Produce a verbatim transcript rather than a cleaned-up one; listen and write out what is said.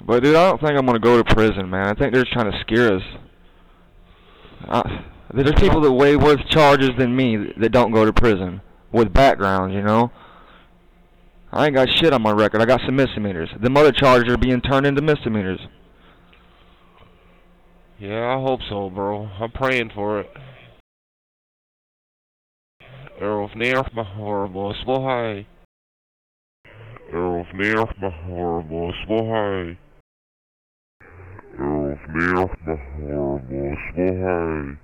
But dude, I don't think I'm gonna go to prison, man. I think they're just trying to scare us. Uh, there's people that way worse charges than me that don't go to prison with backgrounds, you know. I ain't got shit on my record. I got some misdemeanors. Them other charges are being turned into misdemeanors. Yeah, I hope so, bro. I'm praying for it. اعرف نير محور مصبوحي اعرف نير محور مصبوحي اعرف نير محور مصبوحي